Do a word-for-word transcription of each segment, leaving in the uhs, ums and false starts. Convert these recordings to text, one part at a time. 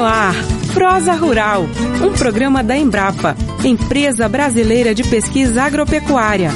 no ar, Prosa Rural, um programa da Embrapa, Empresa Brasileira de Pesquisa Agropecuária.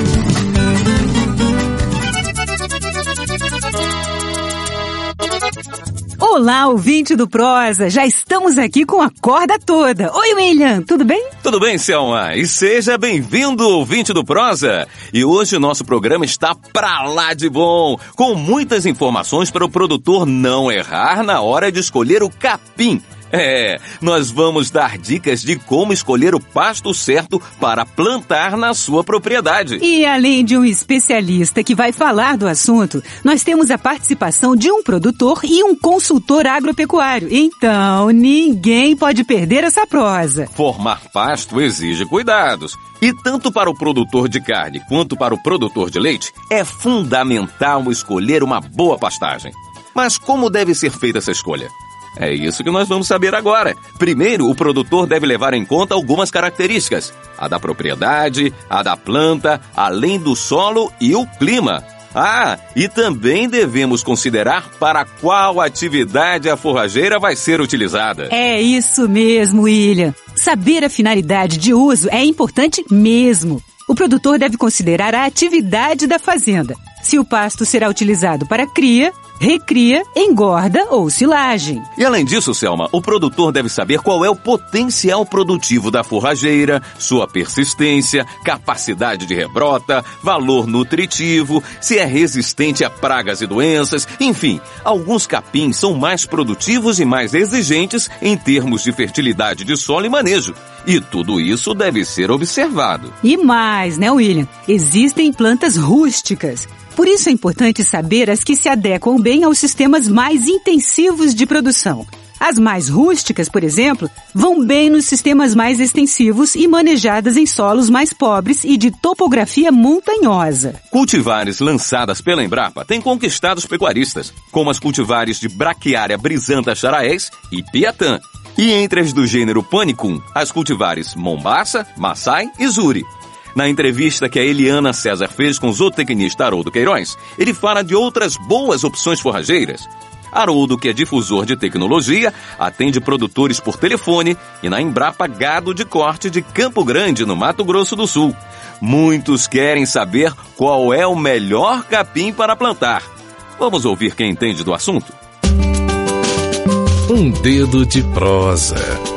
Olá, ouvinte do Prosa, já estamos aqui com a corda toda. Oi, William, tudo bem? Tudo bem, Selma, e seja bem-vindo, ouvinte do Prosa. E hoje o nosso programa está pra lá de bom, com muitas informações para o produtor não errar na hora de escolher o capim. É, nós vamos dar dicas de como escolher o pasto certo para plantar na sua propriedade. E além de um especialista que vai falar do assunto, nós temos a participação de um produtor e um consultor agropecuário. Então, ninguém pode perder essa prosa. Formar pasto exige cuidados. E tanto para o produtor de carne quanto para o produtor de leite, é fundamental escolher uma boa pastagem. Mas como deve ser feita essa escolha? É isso que nós vamos saber agora. Primeiro, o produtor deve levar em conta algumas características. A da propriedade, a da planta, além do solo e o clima. Ah, e também devemos considerar para qual atividade a forrageira vai ser utilizada. É isso mesmo, William. Saber a finalidade de uso é importante mesmo. O produtor deve considerar a atividade da fazenda. Se o pasto será utilizado para cria, recria, engorda ou silagem. E além disso, Selma, o produtor deve saber qual é o potencial produtivo da forrageira, sua persistência, capacidade de rebrota, valor nutritivo, se é resistente a pragas e doenças, enfim, alguns capins são mais produtivos e mais exigentes em termos de fertilidade de solo e manejo. E tudo isso deve ser observado. E mais, né, William? Existem plantas rústicas. Por isso é importante saber as que se adequam bem aos sistemas mais intensivos de produção. As mais rústicas, por exemplo, vão bem nos sistemas mais extensivos e manejadas em solos mais pobres e de topografia montanhosa. Cultivares lançadas pela Embrapa têm conquistado os pecuaristas, como as cultivares de Braquiária brisanta Xaraés e Piatã. E entre as do gênero Panicum, as cultivares Mombaça, Massai e Zuri. Na entrevista que a Eliana César fez com o zootecnista Haroldo Queiroz, ele fala de outras boas opções forrageiras. Haroldo, que é difusor de tecnologia, atende produtores por telefone e na Embrapa Gado de Corte de Campo Grande, no Mato Grosso do Sul. Muitos querem saber qual é o melhor capim para plantar. Vamos ouvir quem entende do assunto? Um dedo de prosa.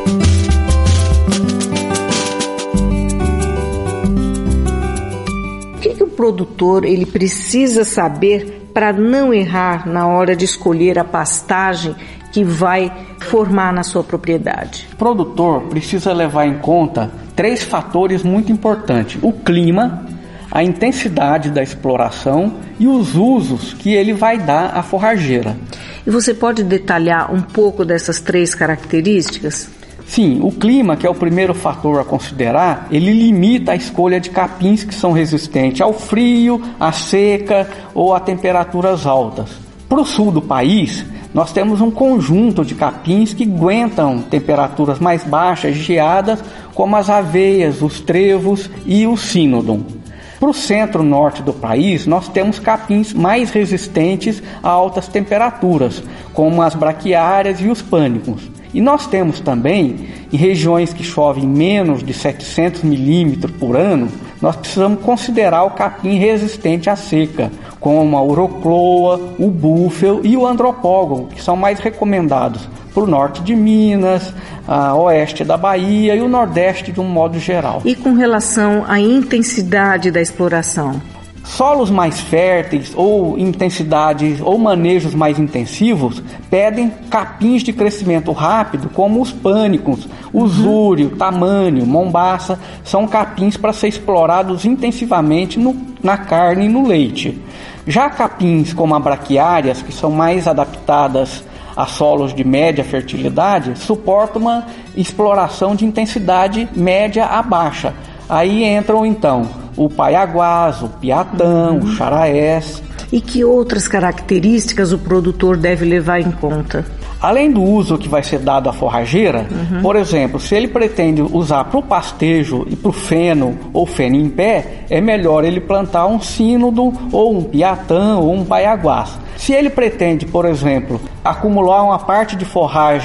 O produtor ele precisa saber para não errar na hora de escolher a pastagem que vai formar na sua propriedade? O produtor precisa levar em conta três fatores muito importantes: o clima, a intensidade da exploração e os usos que ele vai dar à forrageira. E você pode detalhar um pouco dessas três características? Sim, o clima, que é o primeiro fator a considerar, ele limita a escolha de capins que são resistentes ao frio, à seca ou a temperaturas altas. Para o sul do país, nós temos um conjunto de capins que aguentam temperaturas mais baixas, geadas, como as aveias, os trevos e o sínodon. Para o centro-norte do país, nós temos capins mais resistentes a altas temperaturas, como as braquiárias e os pânicos. E nós temos também, em regiões que chovem menos de setecentos milímetros por ano, nós precisamos considerar o capim resistente à seca, como a urocloa, o búfalo e o andropógon, que são mais recomendados para o norte de Minas, a oeste da Bahia e o nordeste de um modo geral. E com relação à intensidade da exploração? Solos mais férteis ou intensidades ou manejos mais intensivos pedem capins de crescimento rápido, como os pânicos, o zúrio, tamânio, mombaça, são capins para ser explorados intensivamente no, na carne e no leite. Já capins como a braquiárias, que são mais adaptadas a solos de média fertilidade, suportam uma exploração de intensidade média a baixa. Aí entram então o paiaguás, o piatã, o xaraés. E que outras características o produtor deve levar em conta? Além do uso que vai ser dado à forrageira, uhum. por exemplo, se ele pretende usar para o pastejo e para o feno ou feno em pé, é melhor ele plantar um sínodo ou um piatã ou um paiaguás. Se ele pretende, por exemplo, acumular uma parte de forragem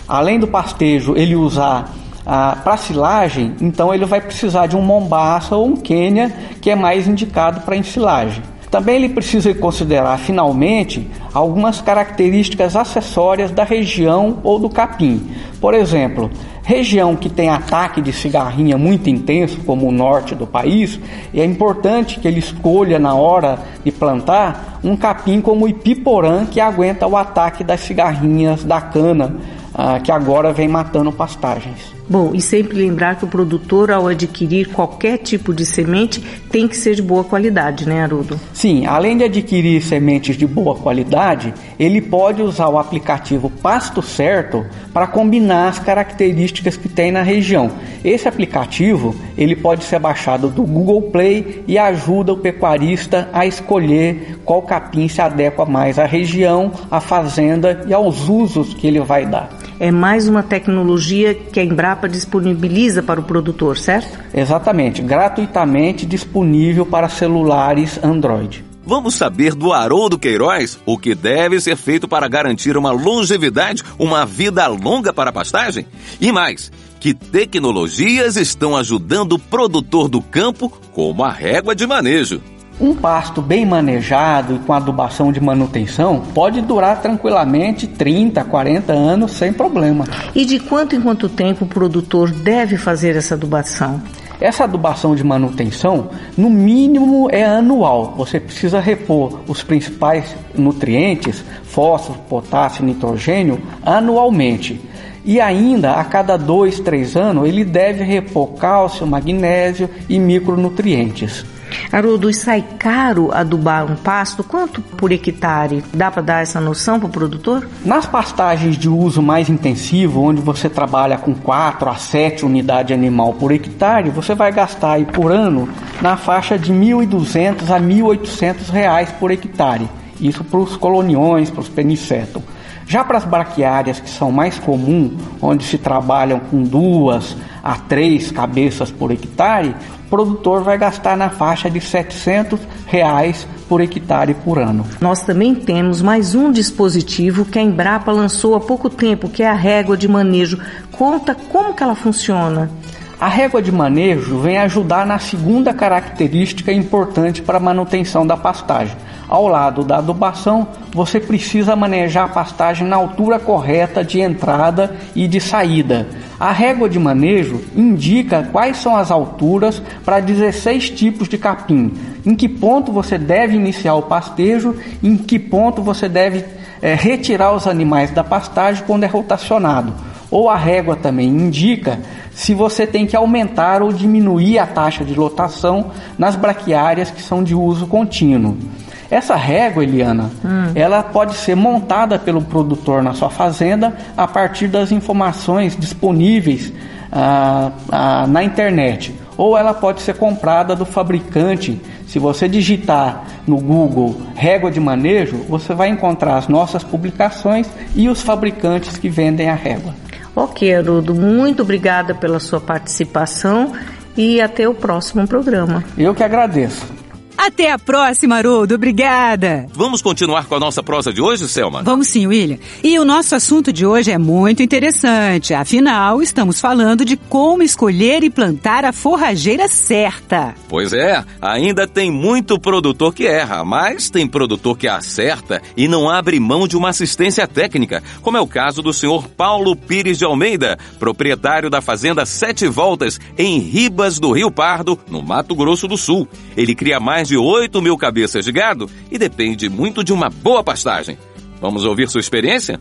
Além do pastejo, ele usar ah, para silagem, então ele vai precisar de um mombaça ou um quênia, que é mais indicado para ensilagem. Também ele precisa considerar, finalmente, algumas características acessórias da região ou do capim. Por exemplo, região que tem ataque de cigarrinha muito intenso, como o norte do país, é importante que ele escolha, na hora de plantar, um capim como o Ipiporã, que aguenta o ataque das cigarrinhas da cana, ah, que agora vem matando pastagens. Bom, e sempre lembrar que o produtor, ao adquirir qualquer tipo de semente, tem que ser de boa qualidade, né, Haroldo? Sim, além de adquirir sementes de boa qualidade, ele pode usar o aplicativo Pasto Certo para combinar as características que tem na região. Esse aplicativo, ele pode ser baixado do Google Play e ajuda o pecuarista a escolher qual capim se adequa mais à região, à fazenda e aos usos que ele vai dar. É mais uma tecnologia que a Embrapa disponibiliza para o produtor, certo? Exatamente, gratuitamente disponível para celulares Android. Vamos saber do Haroldo Queiroz o que deve ser feito para garantir uma longevidade, uma vida longa para a pastagem? E mais, que tecnologias estão ajudando o produtor do campo, como a régua de manejo? Um pasto bem manejado e com adubação de manutenção pode durar tranquilamente trinta, quarenta anos sem problema. E de quanto em quanto tempo o produtor deve fazer essa adubação? Essa adubação de manutenção, no mínimo, é anual. Você precisa repor os principais nutrientes, fósforo, potássio e nitrogênio, anualmente. E ainda, a cada dois, três anos, ele deve repor cálcio, magnésio e micronutrientes. Haroldo, e sai caro adubar um pasto? Quanto por hectare? Dá para dar essa noção para o produtor? Nas pastagens de uso mais intensivo, onde você trabalha com quatro a sete unidades animal por hectare, você vai gastar aí por ano na faixa de mil e duzentos a mil e oitocentos reais por hectare. Isso para os coloniões, para os penicetum. Já para as braquiárias, que são mais comuns, onde se trabalham com duas a três cabeças por hectare, o produtor vai gastar na faixa de setecentos reais por hectare por ano. Nós também temos mais um dispositivo que a Embrapa lançou há pouco tempo, que é a régua de manejo. Conta como que ela funciona. A régua de manejo vem ajudar na segunda característica importante para a manutenção da pastagem. Ao lado da adubação, você precisa manejar a pastagem na altura correta de entrada e de saída. A régua de manejo indica quais são as alturas para dezesseis tipos de capim, em que ponto você deve iniciar o pastejo, em que ponto você deve é, retirar os animais da pastagem quando é rotacionado. Ou a régua também indica se você tem que aumentar ou diminuir a taxa de lotação nas braquiárias que são de uso contínuo. Essa régua, Eliana, hum. ela pode ser montada pelo produtor na sua fazenda a partir das informações disponíveis ah, ah, na internet. Ou ela pode ser comprada do fabricante. Se você digitar no Google régua de manejo, você vai encontrar as nossas publicações e os fabricantes que vendem a régua. Ok, Haroldo, muito obrigada pela sua participação e até o próximo programa. Eu que agradeço. Até a próxima, Haroldo. Obrigada. Vamos continuar com a nossa prosa de hoje, Selma? Vamos sim, William. E o nosso assunto de hoje é muito interessante. Afinal, estamos falando de como escolher e plantar a forrageira certa. Pois é, ainda tem muito produtor que erra, mas tem produtor que acerta e não abre mão de uma assistência técnica, como é o caso do senhor Paulo Pires de Almeida, proprietário da fazenda Sete Voltas, em Ribas do Rio Pardo, no Mato Grosso do Sul. Ele cria mais de oito mil cabeças de gado e depende muito de uma boa pastagem. Vamos ouvir sua experiência?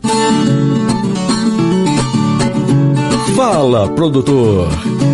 Fala, produtor!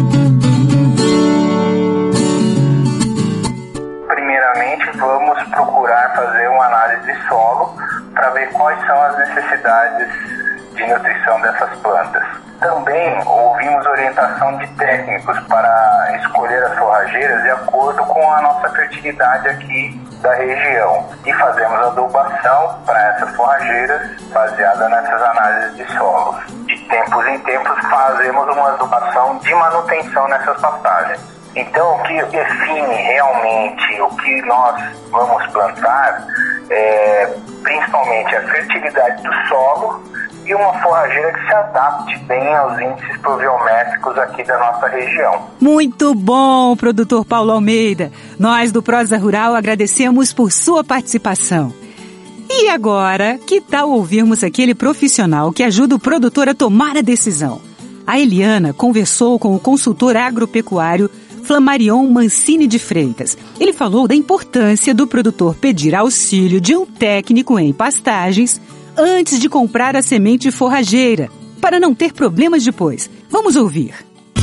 Primeiramente, vamos procurar fazer uma análise de solo para ver quais são as necessidades de nutrição dessas plantas. Também ouvimos orientação de técnicos para escolher as forrageiras de acordo com a nossa fertilidade aqui da região. E fazemos adubação para essas forrageiras baseada nessas análises de solos. De tempos em tempos fazemos uma adubação de manutenção nessas pastagens. Então, o que define realmente o que nós vamos plantar é principalmente a fertilidade do solo e uma forrageira que se adapte bem aos índices pluviométricos aqui da nossa região. Muito bom, produtor Paulo Almeida. Nós do Prosa Rural agradecemos por sua participação. E agora, que tal ouvirmos aquele profissional que ajuda o produtor a tomar a decisão? A Eliana conversou com o consultor agropecuário Flamarion Mancini de Freitas. Ele falou da importância do produtor pedir auxílio de um técnico em pastagens antes de comprar a semente forrageira, para não ter problemas depois. Vamos ouvir.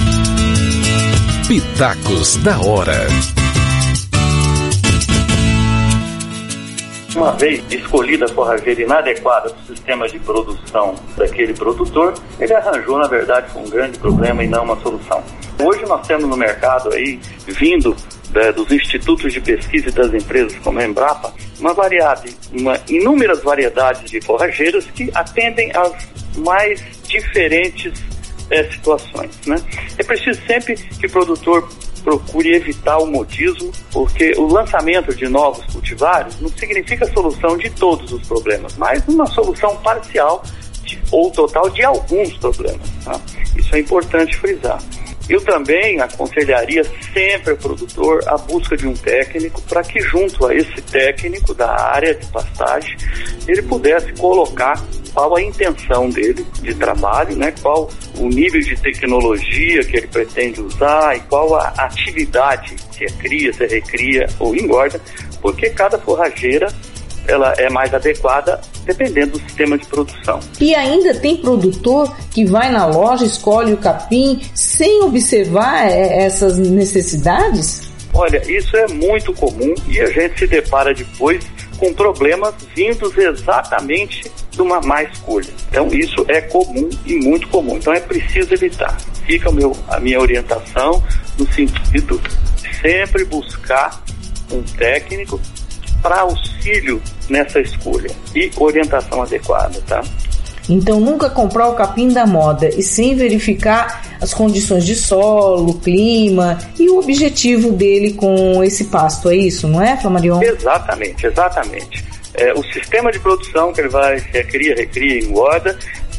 Pitacos da hora. Uma vez escolhida a forrageira inadequada para o sistema de produção daquele produtor, ele arranjou, na verdade, um grande problema e não uma solução. Hoje nós temos no mercado aí, vindo é, dos institutos de pesquisa e das empresas como a Embrapa, uma variedade, uma, inúmeras variedades de forrageiras que atendem às mais diferentes é, situações, né? É preciso sempre que o produtor procure evitar o modismo, porque o lançamento de novos cultivares não significa a solução de todos os problemas, mas uma solução parcial de, ou total de alguns problemas, tá? Isso é importante frisar. Eu também aconselharia sempre ao produtor a busca de um técnico para que, junto a esse técnico da área de pastagem, ele pudesse colocar qual a intenção dele de trabalho, né? Qual o nível de tecnologia que ele pretende usar e qual a atividade, se é cria, se é recria ou engorda, porque cada forrageira ela é mais adequada dependendo do sistema de produção. E ainda tem produtor que vai na loja, escolhe o capim sem observar essas necessidades? Olha, isso é muito comum e a gente se depara depois com problemas vindos exatamente de uma má escolha. Então isso é comum e muito comum. Então é preciso evitar. Fica o meu, a minha orientação no sentido de sempre buscar um técnico para auxílio nessa escolha e orientação adequada, tá? Então nunca comprar o capim da moda e sem verificar as condições de solo, clima e o objetivo dele com esse pasto, é isso, não é, Flamarion? Exatamente, exatamente. É, o sistema de produção que ele vai recria, recria, engorda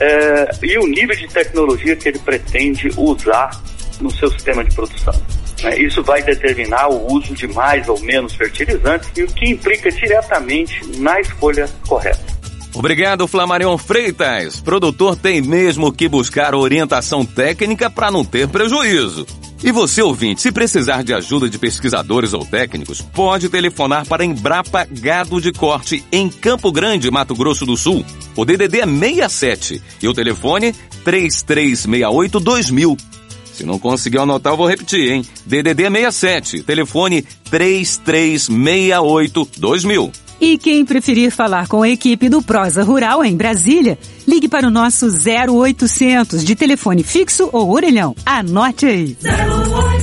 é, e o nível de tecnologia que ele pretende usar no seu sistema de produção. Isso vai determinar o uso de mais ou menos fertilizantes e o que implica diretamente na escolha correta. Obrigado, Flamarion Freitas. Produtor tem mesmo que buscar orientação técnica para não ter prejuízo. E você, ouvinte, se precisar de ajuda de pesquisadores ou técnicos, pode telefonar para a Embrapa Gado de Corte, em Campo Grande, Mato Grosso do Sul. O D D D é seis sete e o telefone três três seis oito dois mil. Se não conseguiu anotar, eu vou repetir, hein? D D D é seis sete, telefone três três seis oito dois mil. E quem preferir falar com a equipe do Prosa Rural em Brasília, ligue para o nosso zero oitocentos de telefone fixo ou orelhão. Anote aí. zero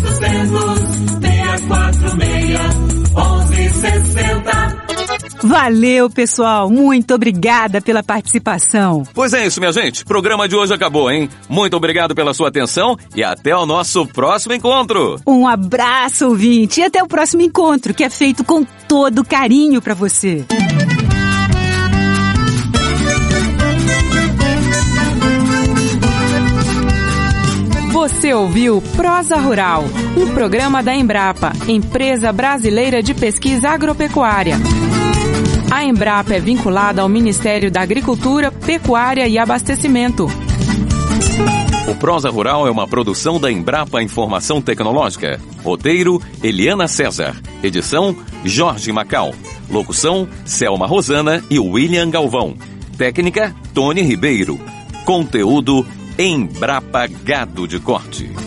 oitocentos, seis quatro seis, onze sessenta. Valeu, pessoal. Muito obrigada pela participação. Pois é isso, minha gente. O programa de hoje acabou, hein? Muito obrigado pela sua atenção e até o nosso próximo encontro. Um abraço, ouvinte, e até o próximo encontro, que é feito com todo carinho para você. Você ouviu Prosa Rural, um programa da Embrapa, Empresa Brasileira de Pesquisa Agropecuária. A Embrapa é vinculada ao Ministério da Agricultura, Pecuária e Abastecimento. O Prosa Rural é uma produção da Embrapa Informação Tecnológica. Roteiro, Eliana César. Edição, Jorge Macau. Locução, Selma Rosana e William Galvão. Técnica, Tony Ribeiro. Conteúdo, Embrapa Gado de Corte.